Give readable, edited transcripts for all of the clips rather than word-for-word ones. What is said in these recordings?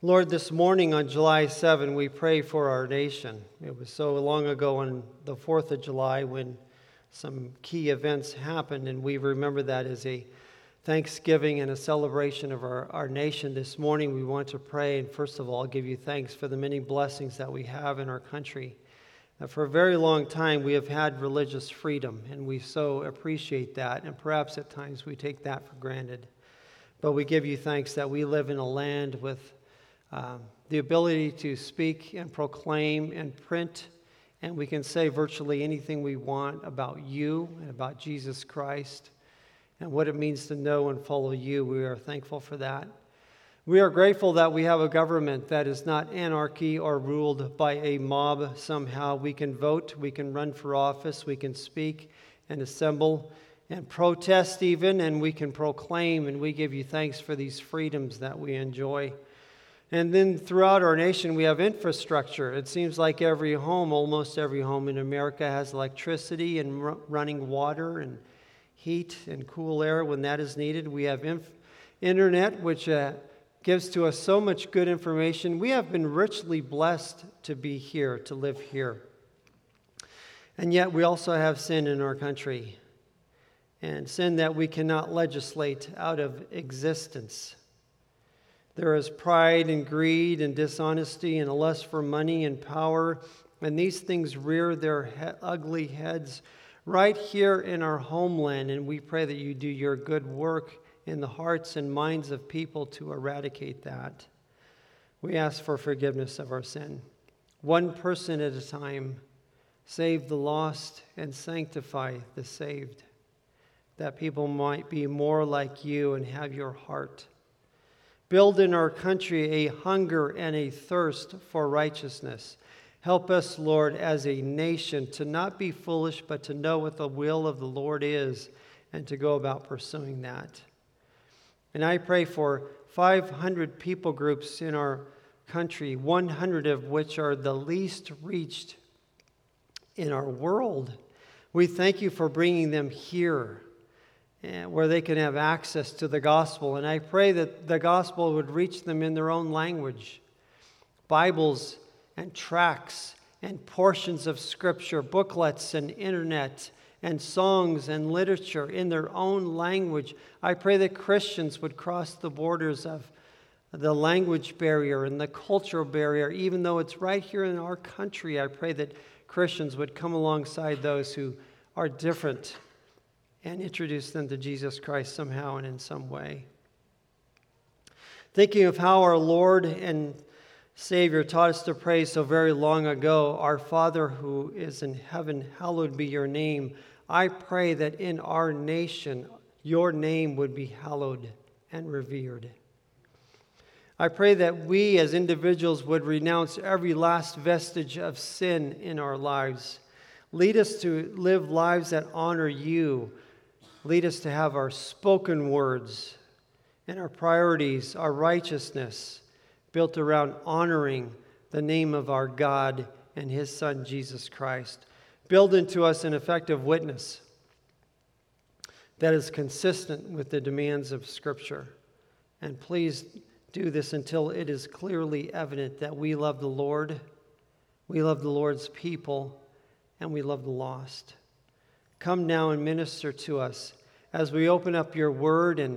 Lord, this morning on July 7, we pray for our nation. It was so long ago on the 4th of July when some key events happened, and we remember that as a thanksgiving and a celebration of our nation. This morning we want to pray and first of all give you thanks for the many blessings that we have in our country. For a very long time we have had religious freedom, and we so appreciate that, and perhaps at times we take that for granted. But we give you thanks that we live in a land with the ability to speak and proclaim and print, and we can say virtually anything we want about you and about Jesus Christ and what it means to know and follow you. We are thankful for that. We are grateful that we have a government that is not anarchy or ruled by a mob somehow. We can vote, we can run for office, we can speak and assemble and protest even, and we can proclaim, and we give you thanks for these freedoms that we enjoy. And then throughout our nation, we have infrastructure. It seems like every home, almost every home in America has electricity and running water and heat and cool air when that is needed. We have internet, which gives to us so much good information. We have been richly blessed to be here, to live here. And yet we also have sin in our country, and sin that we cannot legislate out of existence. There is pride and greed and dishonesty and a lust for money and power, and these things rear their ugly heads right here in our homeland, and we pray that you do your good work in the hearts and minds of people to eradicate that. We ask for forgiveness of our sin. One person at a time, save the lost and sanctify the saved, that people might be more like you and have your heart. Build in our country a hunger and a thirst for righteousness. Help us, Lord, as a nation to not be foolish, but to know what the will of the Lord is and to go about pursuing that. And I pray for 500 people groups in our country, 100 of which are the least reached in our world. We thank you for bringing them here, where they can have access to the gospel. And I pray that the gospel would reach them in their own language. Bibles and tracts and portions of scripture, booklets and internet and songs and literature in their own language. I pray that Christians would cross the borders of the language barrier and the cultural barrier, even though it's right here in our country. I pray that Christians would come alongside those who are different and introduce them to Jesus Christ somehow and in some way. Thinking of how our Lord and Savior taught us to pray so very long ago, "Our Father who is in heaven, hallowed be your name." I pray that in our nation, your name would be hallowed and revered. I pray that we as individuals would renounce every last vestige of sin in our lives. Lead us to live lives that honor you. Lead us to have our spoken words and our priorities, our righteousness, built around honoring the name of our God and His Son, Jesus Christ. Build into us an effective witness that is consistent with the demands of Scripture. And please do this until it is clearly evident that we love the Lord, we love the Lord's people, and we love the lost. Come now and minister to us as we open up your word and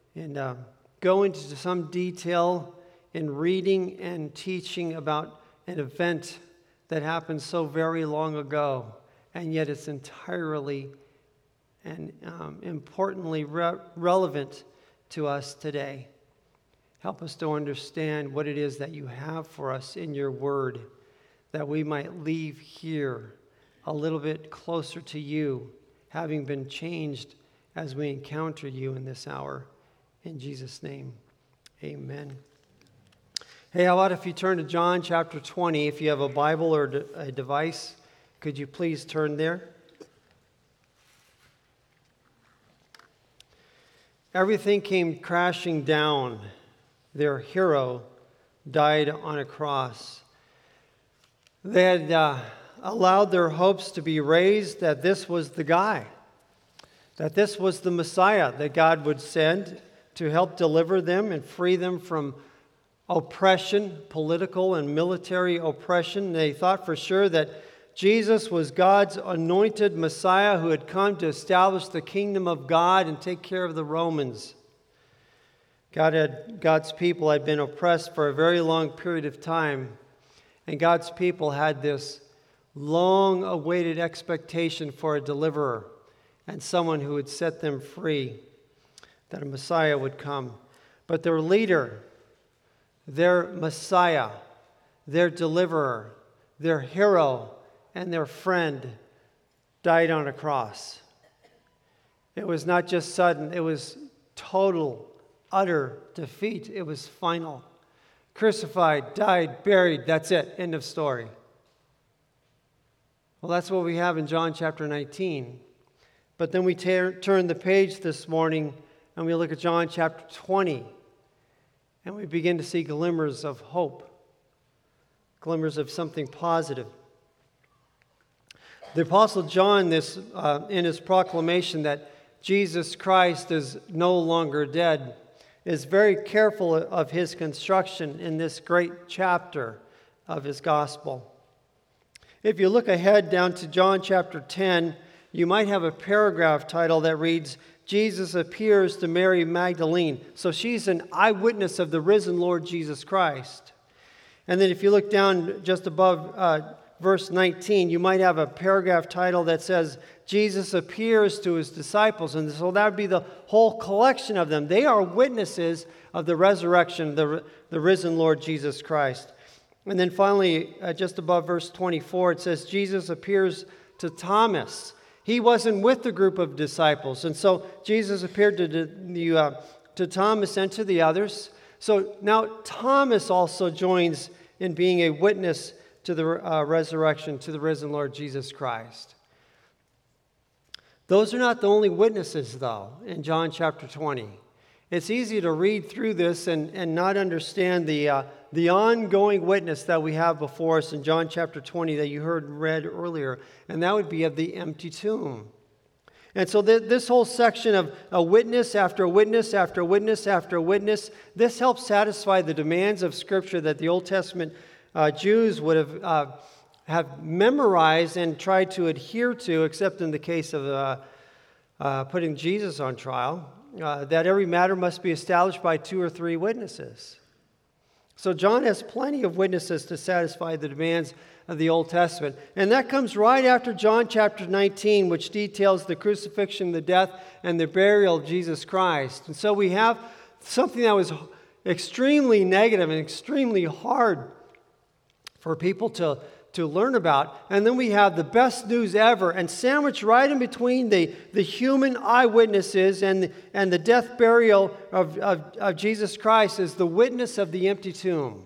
go into some detail in reading and teaching about an event that happened so very long ago, and yet it's entirely and importantly relevant to us today. Help us to understand what it is that you have for us in your word, that we might leave here a little bit closer to you, having been changed as we encounter you in this hour. In Jesus' name, amen. Hey, how about if you turn to John chapter 20? If you have a Bible or a device, could you please turn there? Everything came crashing down. Their hero died on a cross. They had allowed their hopes to be raised that this was the guy, that this was the Messiah that God would send to help deliver them and free them from oppression, political and military oppression. They thought for sure that Jesus was God's anointed Messiah who had come to establish the kingdom of God and take care of the Romans. God's people had been oppressed for a very long period of time, and God's people had this long-awaited expectation for a deliverer and someone who would set them free, that a Messiah would come. But their leader, their Messiah, their deliverer, their hero, and their friend died on a cross. It was not just sudden, it was total, utter defeat. It was final. Crucified, died, buried, that's it, end of story. Well, that's what we have in John chapter 19. But then we turn the page this morning and we look at John chapter 20. And we begin to see glimmers of hope, glimmers of something positive. The Apostle John, in his proclamation that Jesus Christ is no longer dead, is very careful of his construction in this great chapter of his gospel. If you look ahead down to John chapter 10, you might have a paragraph title that reads, Jesus appears to Mary Magdalene. So she's an eyewitness of the risen Lord Jesus Christ. And then if you look down just above verse 19, you might have a paragraph title that says, Jesus appears to his disciples. And so that would be the whole collection of them. They are witnesses of the resurrection, the risen Lord Jesus Christ. And then finally, just above verse 24, it says, Jesus appears to Thomas. He wasn't with the group of disciples. And so Jesus appeared to Thomas and to the others. So now Thomas also joins in being a witness to the resurrection, to the risen Lord Jesus Christ. Those are not the only witnesses, though, in John chapter 20. It's easy to read through this and not understand the ongoing witness that we have before us in John chapter 20 that you heard read earlier, and that would be of the empty tomb. And so this whole section of a witness after witness after witness after witness, this helps satisfy the demands of Scripture that the Old Testament Jews would have memorized and tried to adhere to, except in the case of putting Jesus on trial, that every matter must be established by 2 or 3 witnesses. So John has plenty of witnesses to satisfy the demands of the Old Testament. And that comes right after John chapter 19, which details the crucifixion, the death, and the burial of Jesus Christ. And so we have something that was extremely negative and extremely hard for people to learn about. And then we have the best news ever, and sandwiched right in between the human eyewitnesses and the death burial of Jesus Christ is the witness of the empty tomb.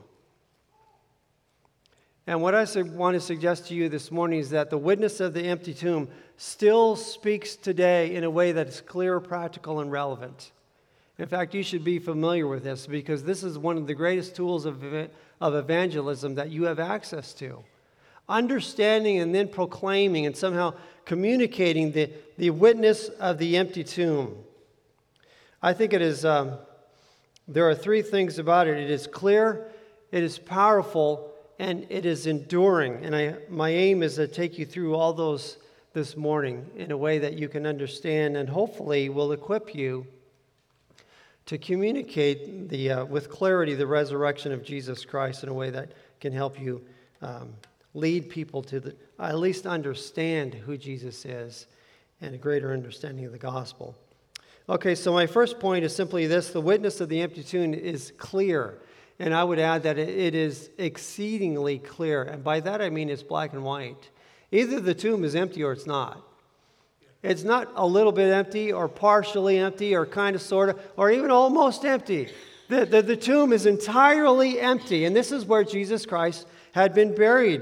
And what I want to suggest to you this morning is that the witness of the empty tomb still speaks today in a way that is clear, practical, and relevant. In fact, you should be familiar with this because this is one of the greatest tools of evangelism that you have access to. Understanding and then proclaiming and somehow communicating the witness of the empty tomb. I think it is, there are 3 things about it. It is clear, it is powerful, and it is enduring. And my aim is to take you through all those this morning in a way that you can understand and hopefully will equip you to communicate with clarity the resurrection of Jesus Christ in a way that can help you lead people to at least understand who Jesus is and a greater understanding of the gospel. Okay, so my first point is simply this: the witness of the empty tomb is clear. And I would add that it is exceedingly clear. And by that I mean it's black and white. Either the tomb is empty or it's not. It's not a little bit empty or partially empty or kind of sort of or even almost empty. The tomb is entirely empty. And this is where Jesus Christ had been buried.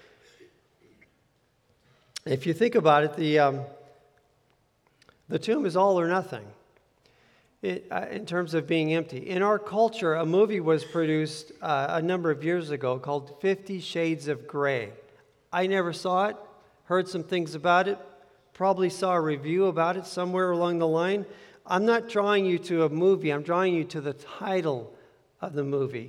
If you think about it, the tomb is all or nothing in terms of being empty. In our culture, a movie was produced a number of years ago called 50 Shades of Grey. I never saw it, heard some things about it, probably saw a review about it somewhere along the line. I'm not drawing you to a movie, I'm drawing you to the title of the movie.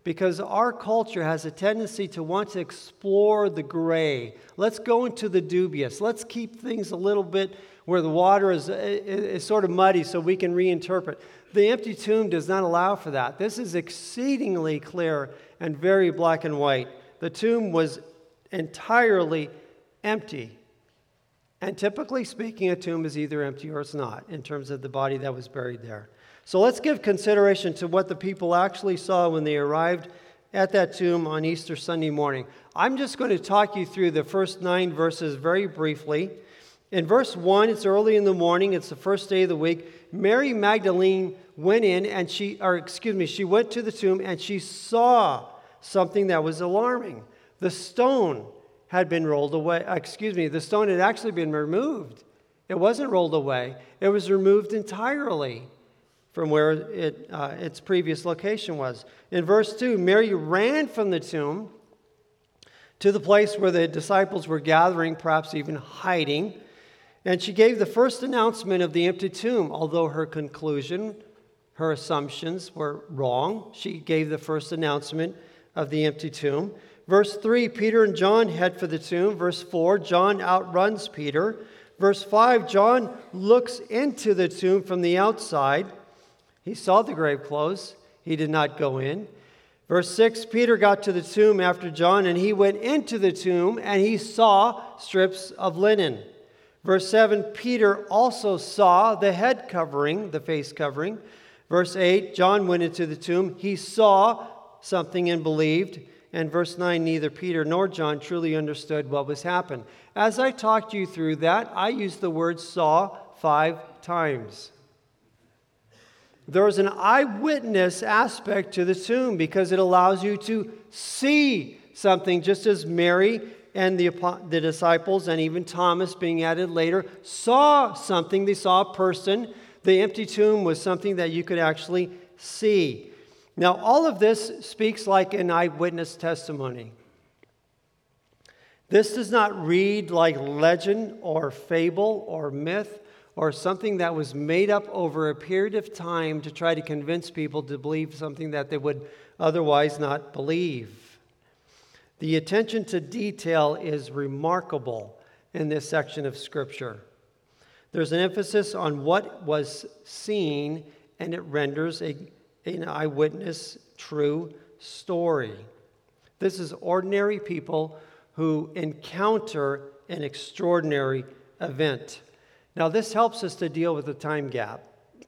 because our culture has a tendency to want to explore the gray. Let's go into the dubious. Let's keep things a little bit where the water is sort of muddy so we can reinterpret. The empty tomb does not allow for that. This is exceedingly clear and very black and white. The tomb was entirely empty. And typically speaking, a tomb is either empty or it's not in terms of the body that was buried there. So let's give consideration to what the people actually saw when they arrived at that tomb on Easter Sunday morning. I'm just going to talk you through the first 9 verses very briefly. In verse 1, it's early in the morning. It's the first day of the week. Mary Magdalene went in and she went to the tomb and she saw something that was alarming. The stone had been rolled away. The stone had actually been removed. It wasn't rolled away. It was removed entirely from where its previous location was. In verse 2, Mary ran from the tomb to the place where the disciples were gathering, perhaps even hiding, and she gave the first announcement of the empty tomb. Although her conclusion, her assumptions were wrong, she gave the first announcement of the empty tomb. Verse 3, Peter and John head for the tomb. Verse 4, John outruns Peter. Verse 5, John looks into the tomb from the outside. He saw the grave clothes. He did not go in. Verse 6, Peter got to the tomb after John, and he went into the tomb, and he saw strips of linen. Verse 7, Peter also saw the head covering, the face covering. Verse 8, John went into the tomb. He saw something and believed. And verse 9, neither Peter nor John truly understood what was happened. As I talked you through that, I used the word saw 5 times. There is an eyewitness aspect to the tomb because it allows you to see something, just as Mary and the disciples and even Thomas being added later saw something. They saw a person. The empty tomb was something that you could actually see. Now, all of this speaks like an eyewitness testimony. This does not read like legend or fable or myth or something that was made up over a period of time to try to convince people to believe something that they would otherwise not believe. The attention to detail is remarkable in this section of Scripture. There's an emphasis on what was seen, and it renders an eyewitness true story. This is ordinary people who encounter an extraordinary event. Now, this helps us to deal with the time gap.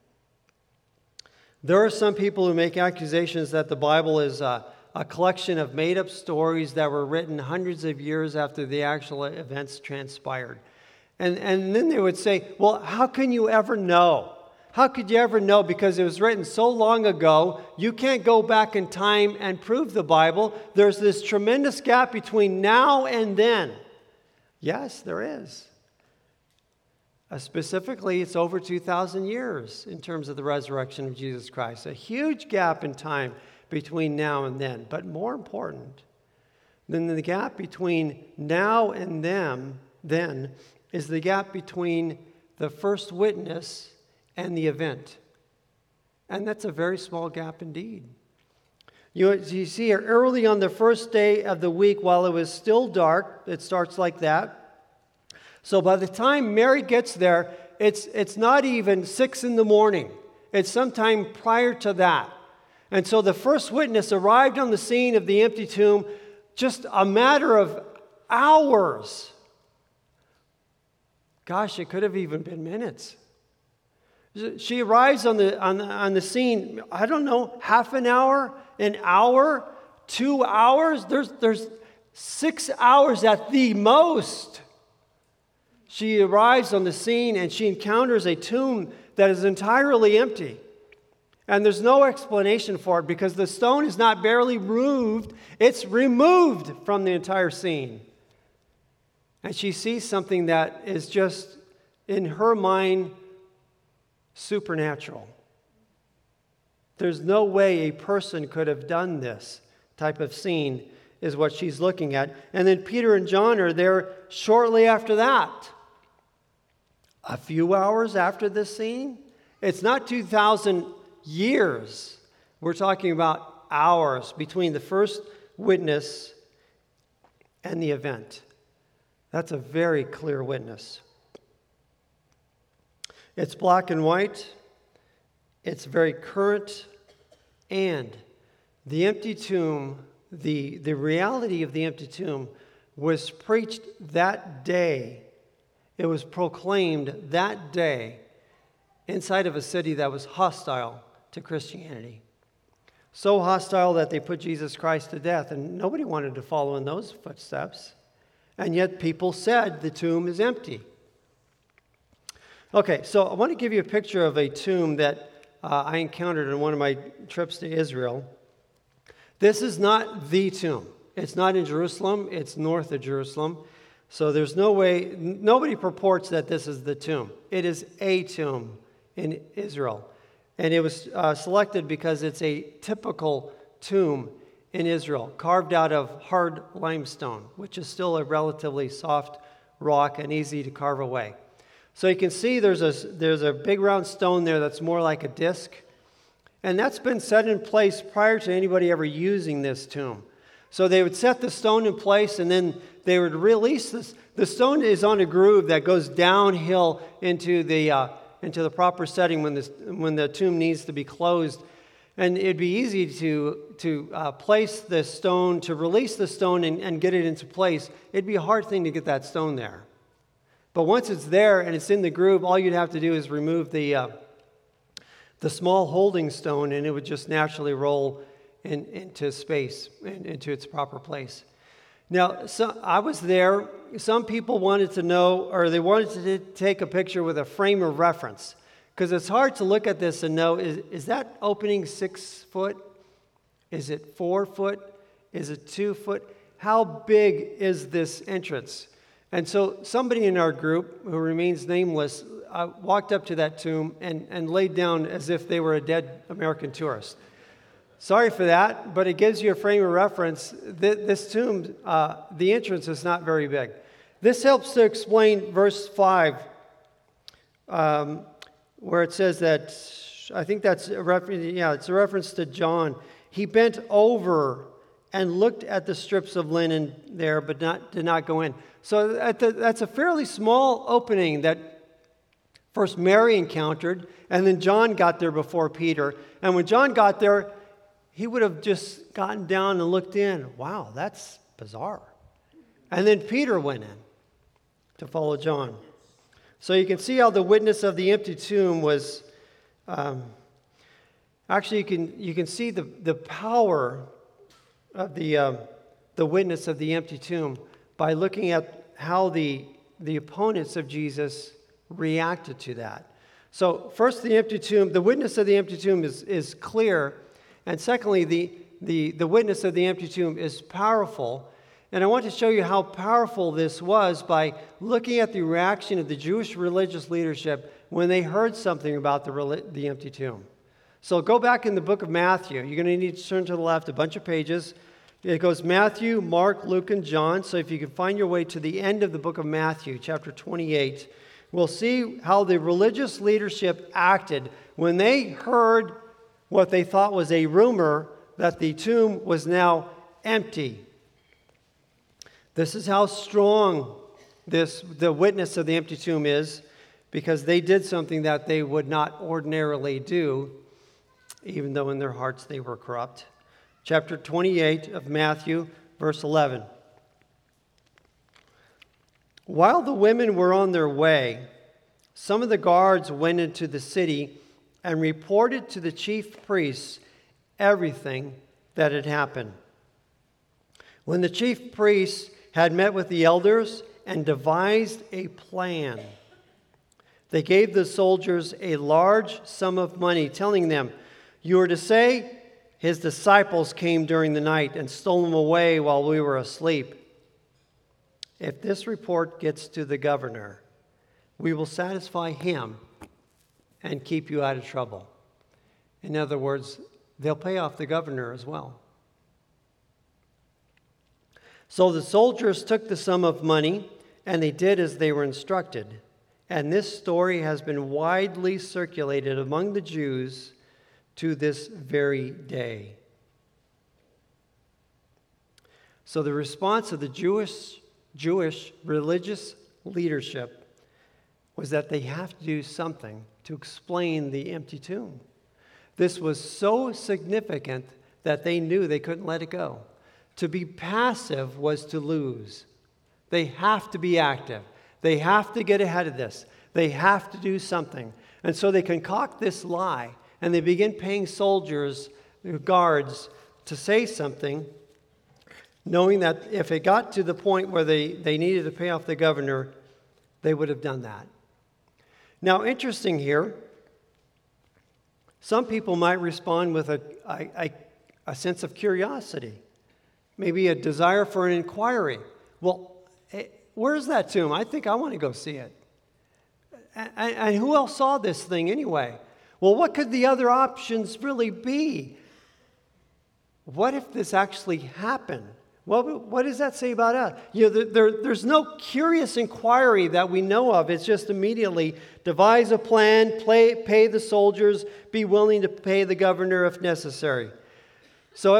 There are some people who make accusations that the Bible is a collection of made-up stories that were written hundreds of years after the actual events transpired. And then they would say, well, how can you ever know? How could you ever know? Because it was written so long ago, you can't go back in time and prove the Bible. There's this tremendous gap between now and then. Yes, there is. Specifically, it's over 2,000 years in terms of the resurrection of Jesus Christ. A huge gap in time between now and then. But more important than the gap between now and then is the gap between the first witness and the event. And that's a very small gap indeed. You see here, early on the first day of the week, while it was still dark, it starts like that. So by the time Mary gets there, it's not even 6 in the morning. It's sometime prior to that. And so the first witness arrived on the scene of the empty tomb just a matter of hours. Gosh, it could have even been minutes. She arrives on the scene, I don't know, half an hour, 2 hours. There's 6 hours at the most. She arrives on the scene and she encounters a tomb that is entirely empty. And there's no explanation for it because the stone is not barely removed, it's removed from the entire scene. And she sees something that is just, in her mind, supernatural. There's no way a person could have done this type of scene is what she's looking at. And then Peter and John are there shortly after that. A few hours after this scene. It's not 2,000 years. We're talking about hours between the first witness and the event. That's a very clear witness. It's black and white. It's very current. And the empty tomb, the reality of the empty tomb was preached that day. It was proclaimed that day inside of a city that was hostile to Christianity. So hostile that they put Jesus Christ to death, and nobody wanted to follow in those footsteps. And yet people said the tomb is empty. Okay, so I want to give you a picture of a tomb that I encountered on one of my trips to Israel. This is not the tomb. It's not in Jerusalem. It's north of Jerusalem. So there's no way, nobody purports that this is the tomb. It is a tomb in Israel. And it was selected because it's a typical tomb in Israel, carved out of hard limestone, which is still a relatively soft rock and easy to carve away. So you can see there's a big round stone there that's more like a disc. And that's been set in place prior to anybody ever using this tomb. So they would set the stone in place, and then they would release this. The stone is on a groove that goes downhill into the proper setting when the tomb needs to be closed. And it'd be easy to place the stone, to release the stone and get it into place. It'd be a hard thing to get that stone there. But once it's there and it's in the groove, all you'd have to do is remove the small holding stone, and it would just naturally roll into space, into its proper place. Now, I was there. Some people wanted to know, or they wanted to take a picture with a frame of reference, because it's hard to look at this and know, is that opening 6 foot? Is it 4 foot? Is it 2 foot? How big is this entrance? And so somebody in our group, who remains nameless, walked up to that tomb and laid down as if they were a dead American tourist. Sorry for that, but it gives you a frame of reference. This tomb, the entrance is not very big. This helps to explain verse 5, where it says that, I think that's a reference, it's a reference to John. He bent over and looked at the strips of linen there, but did not go in. So that's a fairly small opening that first Mary encountered, and then John got there before Peter. And when John got there, he would have just gotten down and looked in. Wow, that's bizarre. And then Peter went in to follow John. So you can see how the witness of the empty tomb was, actually you can see the power of the witness of the empty tomb by looking at how the opponents of Jesus reacted to that. So first, the empty tomb, the witness of the empty tomb is clear. And secondly, the witness of the empty tomb is powerful. And I want to show you how powerful this was by looking at the reaction of the Jewish religious leadership when they heard something about the empty tomb. So go back in the book of Matthew. You're going to need to turn to the left a bunch of pages. It goes Matthew, Mark, Luke, and John. So if you can find your way to the end of the book of Matthew, chapter 28, we'll see how the religious leadership acted when they heard what they thought was a rumor that the tomb was now empty. This is how strong the witness of the empty tomb is, because they did something that they would not ordinarily do, even though in their hearts they were corrupt. Chapter 28 of Matthew, verse 11. While the women were on their way, some of the guards went into the city and reported to the chief priests everything that had happened. When the chief priests had met with the elders and devised a plan, they gave the soldiers a large sum of money, telling them, "You are to say, his disciples came during the night and stole him away while we were asleep. If this report gets to the governor, we will satisfy him and keep you out of trouble." In other words, they'll pay off the governor as well. So the soldiers took the sum of money, and they did as they were instructed. And this story has been widely circulated among the Jews to this very day. So the response of the Jewish religious leadership was that they have to do something to explain the empty tomb. This was so significant that they knew they couldn't let it go. To be passive was to lose. They have to be active. They have to get ahead of this. They have to do something. And so they concoct this lie, and they begin paying soldiers, guards, to say something, knowing that if it got to the point where they needed to pay off the governor, they would have done that. Now, interesting here, some people might respond with a sense of curiosity, maybe a desire for an inquiry. Well, where's that tomb? I think I want to go see it. And who else saw this thing anyway? Well, what could the other options really be? What if this actually happened? Well, what does that say about us? There's no curious inquiry that we know of. It's just immediately devise a plan, pay the soldiers, be willing to pay the governor if necessary. So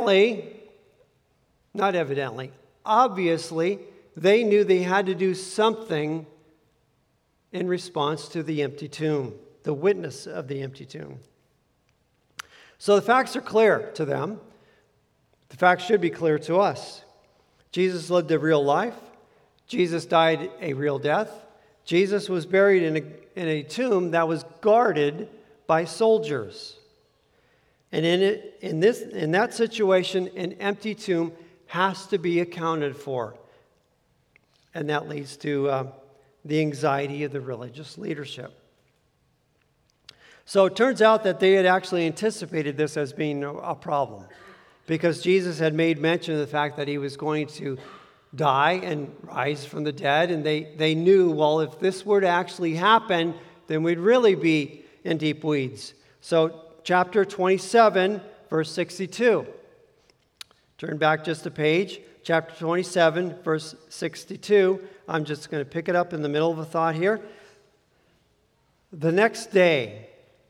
obviously, they knew they had to do something in response to the empty tomb, the witness of the empty tomb. So the facts are clear to them. The facts should be clear to us. Jesus lived a real life. Jesus died a real death. Jesus was buried in a tomb that was guarded by soldiers. And in that situation, an empty tomb has to be accounted for. And that leads to the anxiety of the religious leadership. So it turns out that they had actually anticipated this as being a problem, because Jesus had made mention of the fact that he was going to die and rise from the dead, and they knew, well, if this were to actually happen, then we'd really be in deep weeds. So chapter 27, verse 62. Turn back just a page. Chapter 27, verse 62. I'm just going to pick it up in the middle of a thought here. The next day,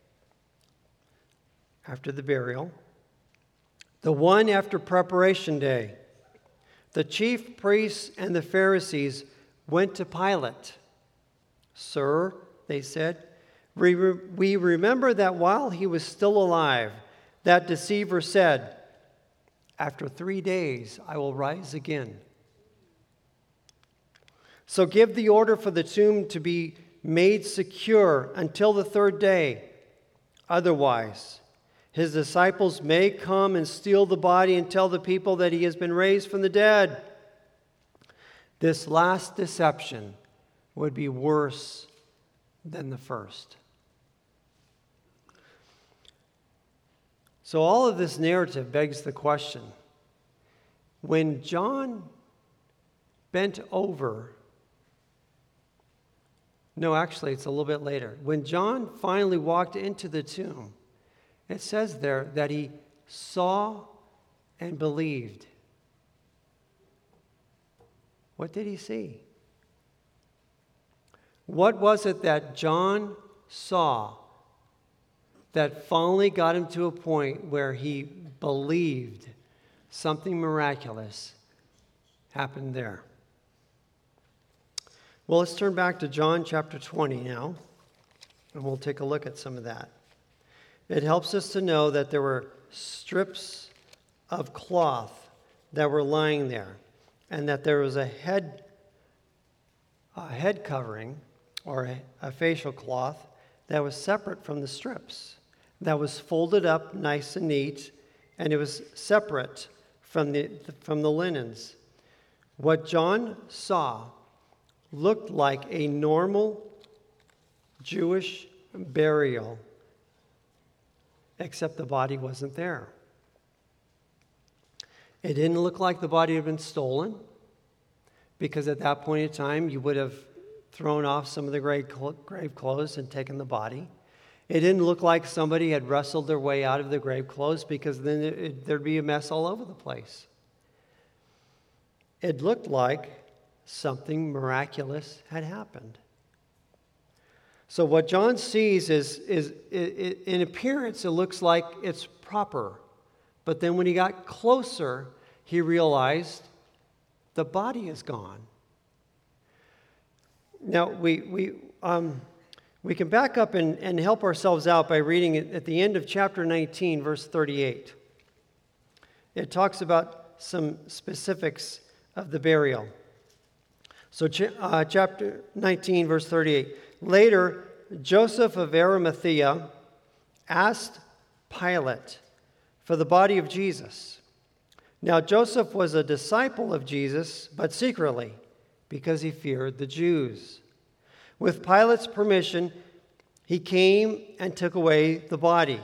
after the burial, the one after preparation day, the chief priests and the Pharisees went to Pilate. "Sir," they said, we remember that while he was still alive, that deceiver said, 'After 3 days I will rise again.' So give the order for the tomb to be made secure until the 3rd day. Otherwise, his disciples may come and steal the body and tell the people that he has been raised from the dead." This last deception would be worse than the first. So all of this narrative begs the question: when John bent over, no, actually, it's a little bit later. When John finally walked into the tomb, it says there that he saw and believed. What did he see? What was it that John saw that finally got him to a point where he believed something miraculous happened there? Well, let's turn back to John chapter 20 now, and we'll take a look at some of that. It helps us to know that there were strips of cloth that were lying there, and that there was a head covering, or a facial cloth, that was separate from the strips, that was folded up nice and neat, and it was separate from the linens. What John saw looked like a normal Jewish burial, except the body wasn't there. It didn't look like the body had been stolen, because at that point in time, you would have thrown off some of the grave clothes and taken the body. It didn't look like somebody had wrestled their way out of the grave clothes, because then there'd be a mess all over the place. It looked like something miraculous had happened. So what John sees is in appearance, it looks like it's proper. But then when he got closer, he realized The body is gone. Now, we can back up and help ourselves out by reading it at the end of chapter 19, verse 38. It talks about some specifics of the burial. So chapter 19, verse 38. Later, Joseph of Arimathea asked Pilate for the body of Jesus. Now, Joseph was a disciple of Jesus, but secretly, because he feared the Jews. With Pilate's permission, he came and took away the body.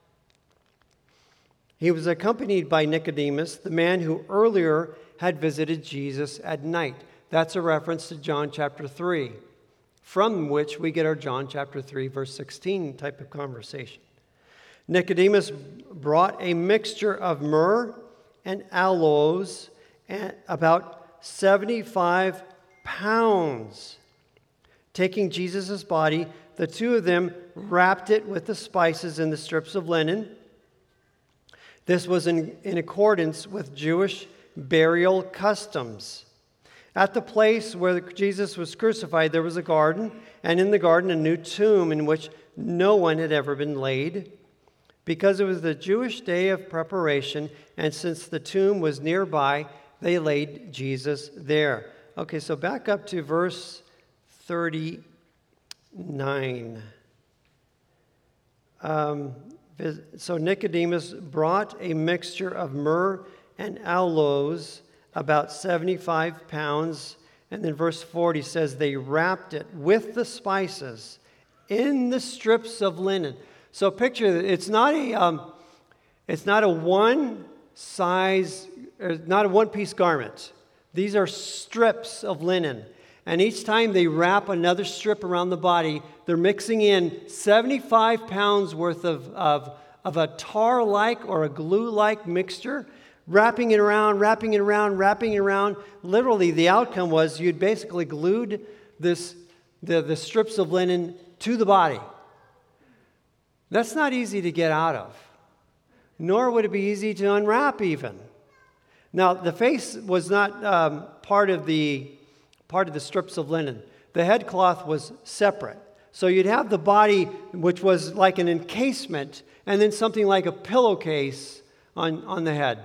He was accompanied by Nicodemus, the man who earlier had visited Jesus at night. That's a reference to John chapter 3, from which we get our John chapter 3, verse 16 type of conversation. Nicodemus brought a mixture of myrrh and aloes, and about 75 pounds. Taking Jesus' body, the two of them wrapped it with the spices in the strips of linen. This was in accordance with Jewish burial customs. At the place where Jesus was crucified, there was a garden, and in the garden a new tomb in which no one had ever been laid. Because it was the Jewish day of preparation, and since the tomb was nearby, they laid Jesus there. Okay, so back up to verse 39. So Nicodemus brought a mixture of myrrh and aloes, about 75 pounds. And then verse 40 says they wrapped it with the spices in the strips of linen. So picture that it's not a one size, not a one-piece garment. These are strips of linen. And each time they wrap another strip around the body, they're mixing in 75 pounds worth of a tar-like or a glue-like mixture, wrapping it around. Literally, the outcome was you'd basically glued the strips of linen to the body. That's not easy to get out of, nor would it be easy to unwrap even. Now, the face was not part of the strips of linen. The head cloth was separate. So you'd have the body, which was like an encasement, and then something like a pillowcase on the head.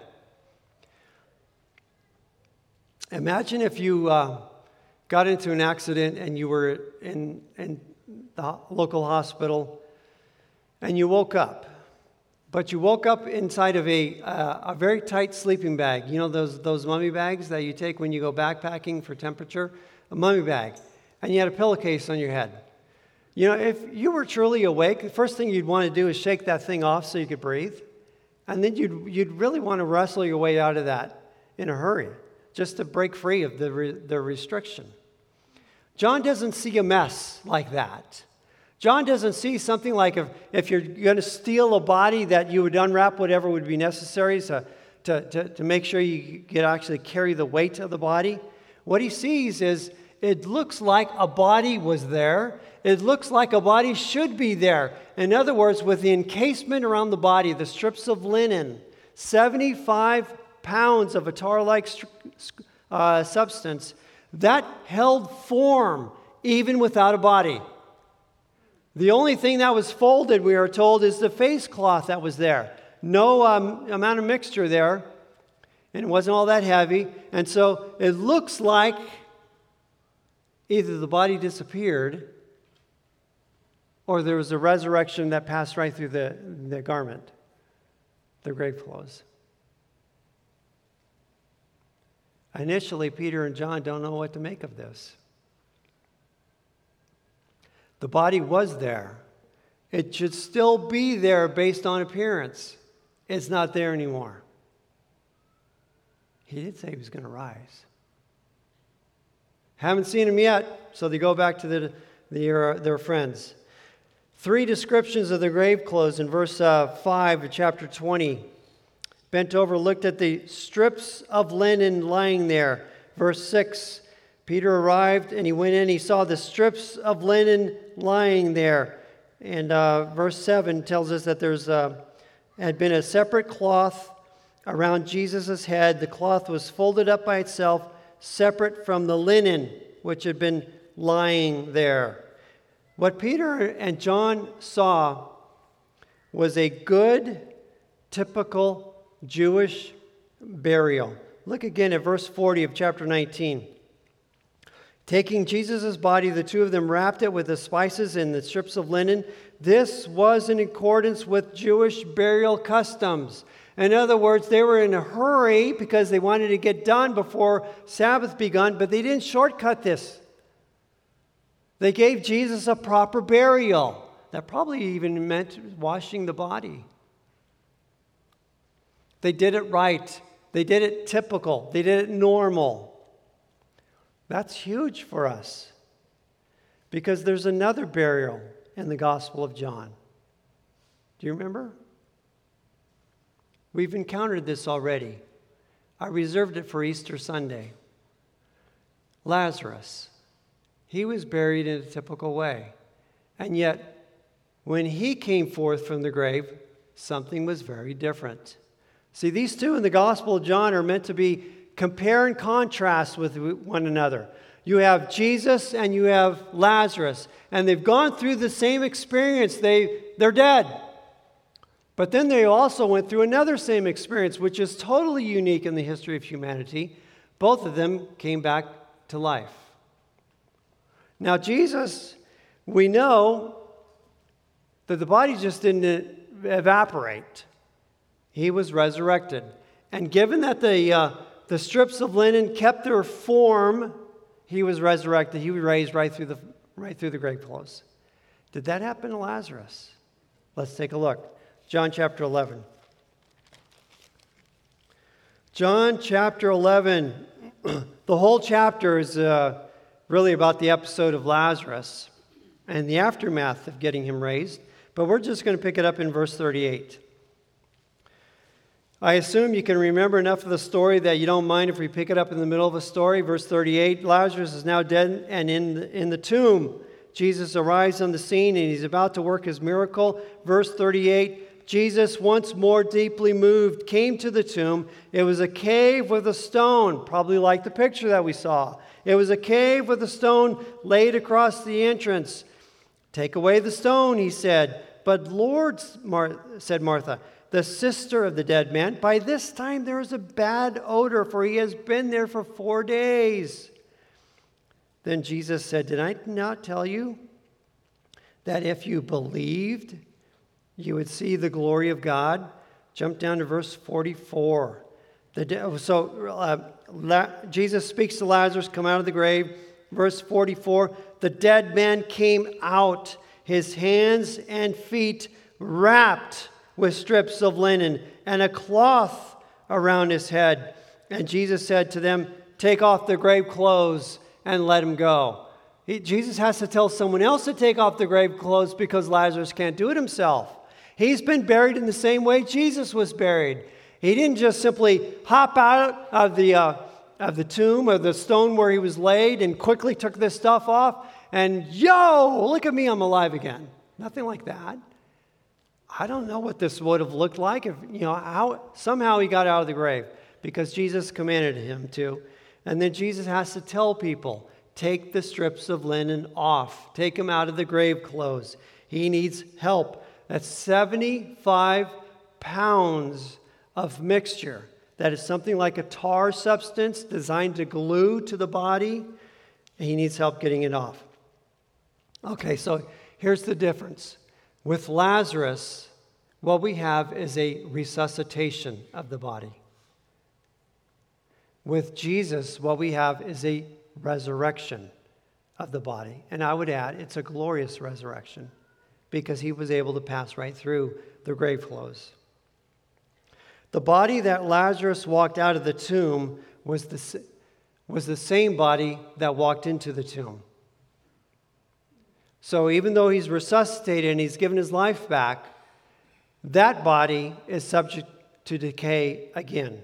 Imagine if you got into an accident and you were in the local hospital and you woke up. But you woke up inside of a very tight sleeping bag. You know those mummy bags that you take when you go backpacking for temperature? A mummy bag. And you had a pillowcase on your head. You know, if you were truly awake, the first thing you'd want to do is shake that thing off so you could breathe. And then you'd really want to wrestle your way out of that in a hurry, just to break free of the restriction. John doesn't see a mess like that. John doesn't see something like if you're going to steal a body that you would unwrap whatever would be necessary to make sure you could actually carry the weight of the body. What he sees is it looks like a body was there. It looks like a body should be there. In other words, with the encasement around the body, the strips of linen, 75 pounds of a tar-like substance, that held form even without a body. The only thing that was folded, we are told, is the face cloth that was there. No amount of mixture there, and it wasn't all that heavy. And so it looks like either the body disappeared or there was a resurrection that passed right through the garment, the grave clothes. Initially, Peter and John don't know what to make of this. The body was there. It should still be there based on appearance. It's not there anymore. He did say he was going to rise. Haven't seen him yet, so they go back to their friends. 3 descriptions of the grave clothes in verse 5 of chapter 20. Bent over, looked at the strips of linen lying there. Verse 6, Peter arrived and he went in. He saw the strips of linen lying there. And verse 7 tells us that there's had been a separate cloth around Jesus' head. The cloth was folded up by itself separate from the linen which had been lying there. What Peter and John saw was a good, typical Jewish burial. Look again at verse 40 of chapter 19. Taking Jesus' body, the two of them wrapped it with the spices and the strips of linen. This was in accordance with Jewish burial customs. In other words, they were in a hurry because they wanted to get done before Sabbath begun, but they didn't shortcut this. They gave Jesus a proper burial. That probably even meant washing the body. They did it right. They did it typical. They did it normal. That's huge for us because there's another burial in the Gospel of John. Do you remember? We've encountered this already. I reserved it for Easter Sunday. Lazarus. He was buried in a typical way. And yet, when he came forth from the grave, something was very different. See, these two in the Gospel of John are meant to be compare and contrast with one another. You have Jesus and you have Lazarus, and they've gone through the same experience. They're dead. But then they also went through another same experience, which is totally unique in the history of humanity. Both of them came back to life. Now, Jesus, we know that the body just didn't evaporate. He was resurrected. And given that the strips of linen kept their form, he was resurrected. He was raised right through the grave clothes. Did that happen to Lazarus? Let's take a look. John chapter 11. John chapter 11. The whole chapter is really about the episode of Lazarus and the aftermath of getting him raised. But we're just going to pick it up in verse 38. I assume you can remember enough of the story that you don't mind if we pick it up in the middle of a story. Verse 38, Lazarus is now dead and in the tomb. Jesus arrives on the scene and he's about to work his miracle. Verse 38, Jesus, once more deeply moved, came to the tomb. It was a cave with a stone, probably like the picture that we saw. It was a cave with a stone laid across the entrance. Take away the stone, he said. But Lord, said Martha, the sister of the dead man, by this time there is a bad odor, for he has been there for 4 days. Then Jesus said, did I not tell you that if you believed, you would see the glory of God? Jump down to verse 44. Jesus speaks to Lazarus, come out of the grave. Verse 44, the dead man came out, his hands and feet wrapped with strips of linen and a cloth around his head. And Jesus said to them, take off the grave clothes and let him go. Jesus has to tell someone else to take off the grave clothes because Lazarus can't do it himself. He's been buried in the same way Jesus was buried. He didn't just simply hop out of the tomb or the stone where he was laid and quickly took this stuff off and, yo, look at me, I'm alive again. Nothing like that. I don't know what this would have looked like if, how somehow he got out of the grave because Jesus commanded him to. And then Jesus has to tell people, take the strips of linen off. Take them out of the grave clothes. He needs help. That's 75 pounds of mixture. That is something like a tar substance designed to glue to the body. He needs help getting it off. Okay, so here's the difference. With Lazarus, what we have is a resuscitation of the body. With Jesus, what we have is a resurrection of the body. And I would add, it's a glorious resurrection because he was able to pass right through the grave clothes. The body that Lazarus walked out of the tomb was the same body that walked into the tomb. So even though he's resuscitated and he's given his life back, that body is subject to decay again.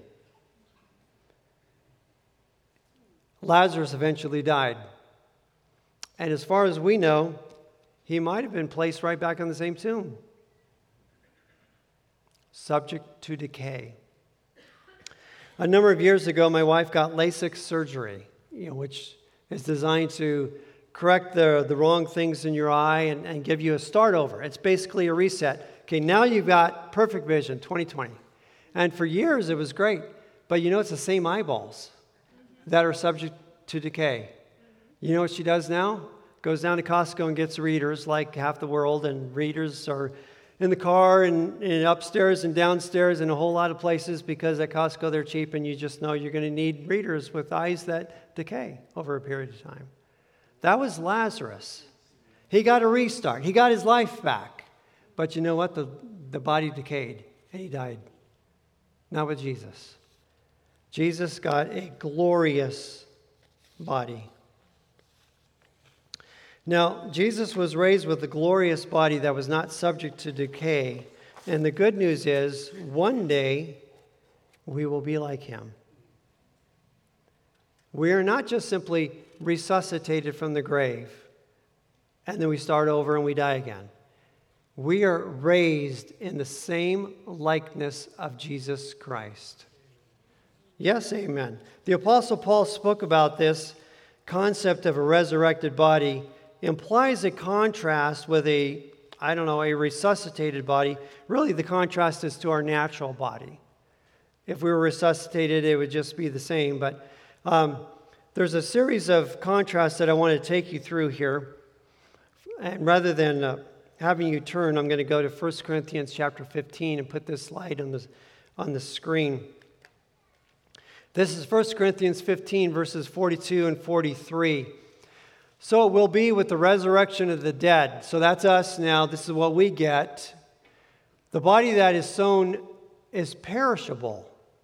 Lazarus eventually died. And as far as we know, he might have been placed right back in the same tomb. Subject to decay. A number of years ago, my wife got LASIK surgery, which is designed to correct the wrong things in your eye and give you a start over. It's basically a reset. Okay, now you've got perfect vision, 20/20. And for years, it was great. But it's the same eyeballs that are subject to decay. You know what she does now? Goes down to Costco and gets readers like half the world, and readers are in the car and upstairs and downstairs and a whole lot of places, because at Costco they're cheap, and you just know you're going to need readers with eyes that decay over a period of time. That was Lazarus. He got a restart. He got his life back. But you know what? The body decayed and he died. Not with Jesus. Jesus got a glorious body. Now, Jesus was raised with a glorious body that was not subject to decay. And the good news is, one day, we will be like him. We are not just simply resuscitated from the grave, and then we start over and we die again. We are raised in the same likeness of Jesus Christ. Yes, amen. The Apostle Paul spoke about this concept of a resurrected body, implies a contrast with a resuscitated body. Really, the contrast is to our natural body. If we were resuscitated, it would just be the same. But there's a series of contrasts that I want to take you through here. And rather than having you turn, I'm going to go to 1 Corinthians chapter 15 and put this slide on the screen. This is 1 Corinthians 15, verses 42 and 43. So it will be with the resurrection of the dead. So that's us now. This is what we get. The body that is sown is perishable,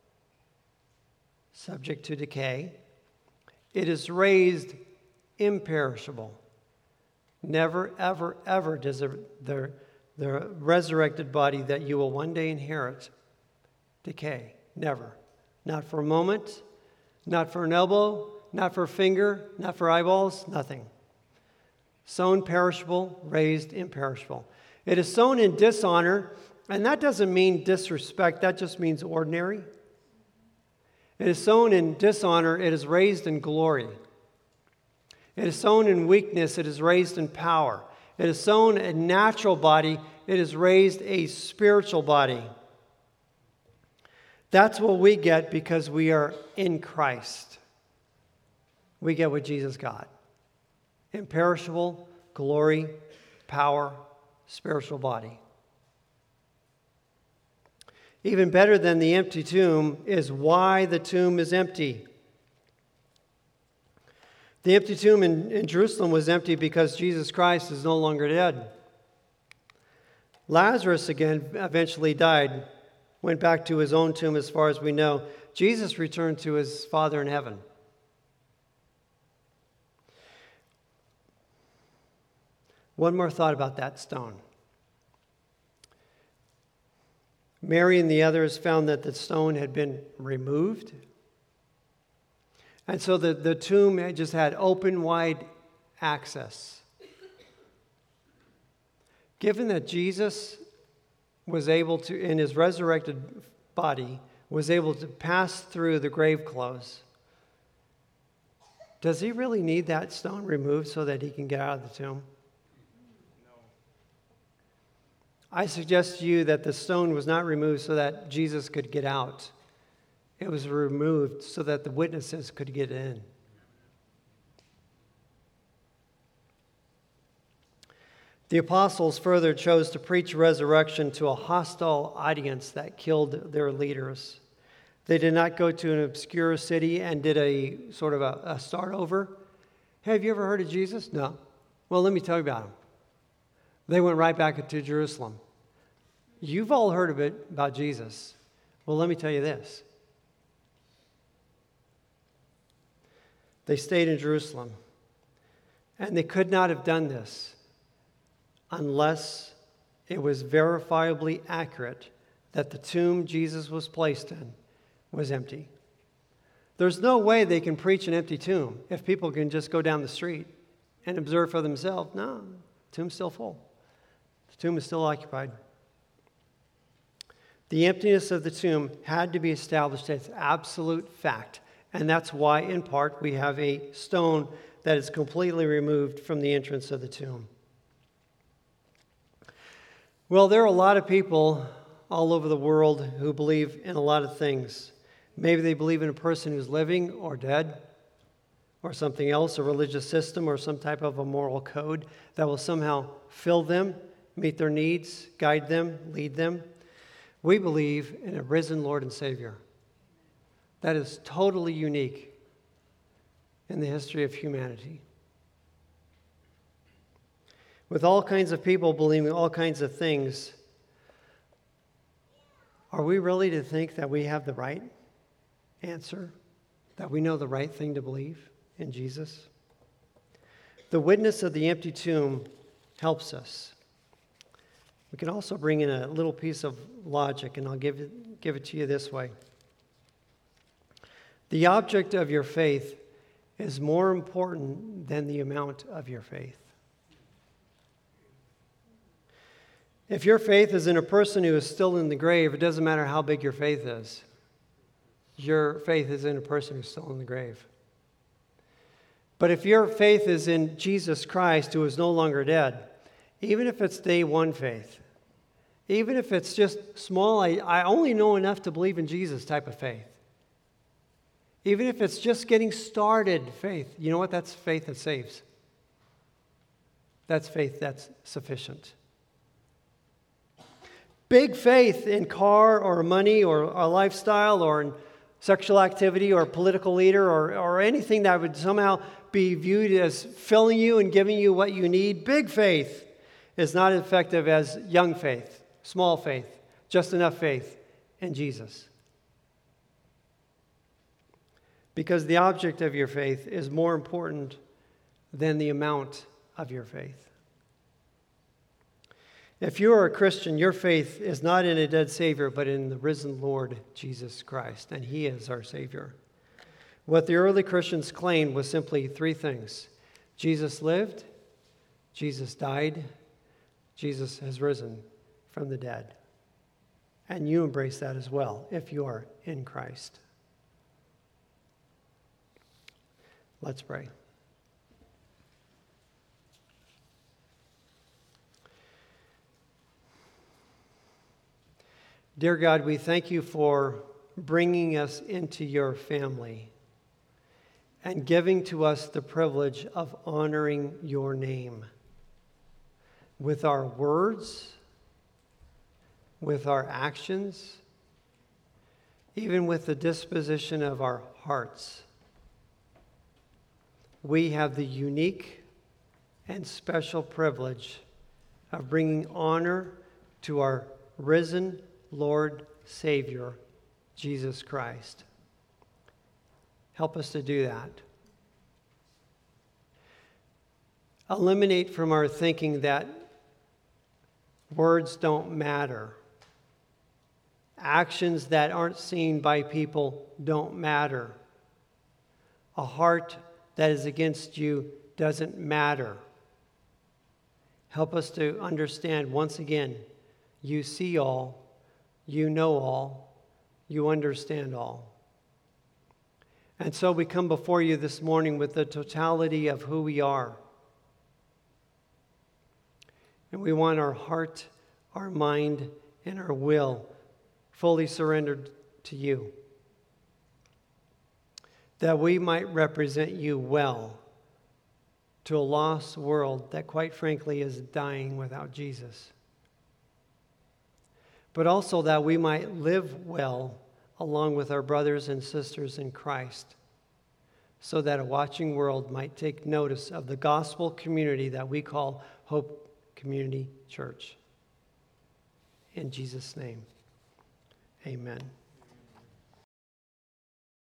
subject to decay. It is raised imperishable. Never, ever, ever does the resurrected body that you will one day inherit decay. Never. Not for a moment, not for an elbow, not for a finger, not for eyeballs, nothing. Sown perishable, raised imperishable. It is sown in dishonor, and that doesn't mean disrespect, that just means ordinary. It is sown in dishonor, it is raised in glory. It is sown in weakness, it is raised in power. It is sown a natural body, it is raised a spiritual body. That's what we get because we are in Christ. We get what Jesus got. Imperishable, glory, power, spiritual body. Even better than the empty tomb is why the tomb is empty. The empty tomb in Jerusalem was empty because Jesus Christ is no longer dead. Lazarus again eventually died, went back to his own tomb as far as we know. Jesus returned to his Father in heaven. One more thought about that stone. Mary and the others found that the stone had been removed. And so the tomb just had open, wide access. Given that Jesus was able to, in his resurrected body, was able to pass through the grave clothes, does he really need that stone removed so that he can get out of the tomb? I suggest to you that the stone was not removed so that Jesus could get out. It was removed so that the witnesses could get in. The apostles further chose to preach resurrection to a hostile audience that killed their leaders. They did not go to an obscure city and did a sort of a start over. Hey, have you ever heard of Jesus? No. Well, let me tell you about him. They went right back to Jerusalem. You've all heard of it about Jesus. Well, let me tell you this. They stayed in Jerusalem. And they could not have done this unless it was verifiably accurate that the tomb Jesus was placed in was empty. There's no way they can preach an empty tomb if people can just go down the street and observe for themselves. No, the tomb's still full. The tomb is still occupied. The emptiness of the tomb had to be established as absolute fact. And that's why, in part, we have a stone that is completely removed from the entrance of the tomb. Well, there are a lot of people all over the world who believe in a lot of things. Maybe they believe in a person who's living or dead, or something else, a religious system or some type of a moral code that will somehow fill them, meet their needs, guide them, lead them. We believe in a risen Lord and Savior. That is totally unique in the history of humanity. With all kinds of people believing all kinds of things, are we really to think that we have the right answer? That we know the right thing to believe in Jesus? The witness of the empty tomb helps us. We can also bring in a little piece of logic, and I'll give it to you this way. The object of your faith is more important than the amount of your faith. If your faith is in a person who is still in the grave, it doesn't matter how big your faith is. Your faith is in a person who's still in the grave. But if your faith is in Jesus Christ, who is no longer dead, even if it's day one faith, even if it's just small, I only know enough to believe in Jesus type of faith, even if it's just getting started faith, you know what? That's faith that saves. That's faith that's sufficient. Big faith in car or money or a lifestyle or in sexual activity or political leader or anything that would somehow be viewed as filling you and giving you what you need. Big faith is not as effective as young faith, small faith, just enough faith in Jesus. Because the object of your faith is more important than the amount of your faith. If you are a Christian, your faith is not in a dead Savior, but in the risen Lord Jesus Christ, and He is our Savior. What the early Christians claimed was simply three things. Jesus lived, Jesus died, Jesus has risen from the dead. And you embrace that as well if you are in Christ. Let's pray. Dear God, we thank you for bringing us into your family and giving to us the privilege of honoring your name with our words, with our actions, even with the disposition of our hearts. We have the unique and special privilege of bringing honor to our risen Lord, Savior, Jesus Christ. Help us to do that. Eliminate from our thinking that words don't matter. Actions that aren't seen by people don't matter. A heart that is against you doesn't matter. Help us to understand once again, you see all, you know all, you understand all. And so we come before you this morning with the totality of who we are. And we want our heart, our mind, and our will fully surrendered to you, that we might represent you well to a lost world that, quite frankly, is dying without Jesus. But also that we might live well along with our brothers and sisters in Christ, so that a watching world might take notice of the gospel community that we call Hope Community Church. In Jesus' name, amen.